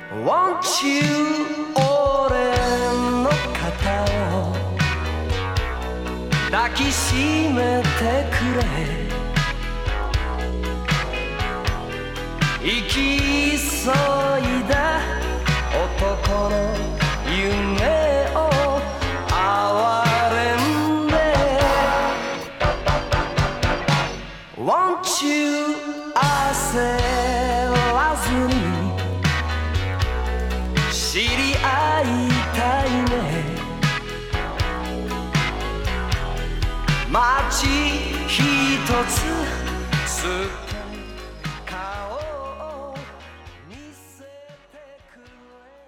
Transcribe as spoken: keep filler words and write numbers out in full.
Want you 俺の肩を抱きしめてくれ行き急いだ男の夢を哀れんで Want you 焦らずに知り合いたいね街ひとつ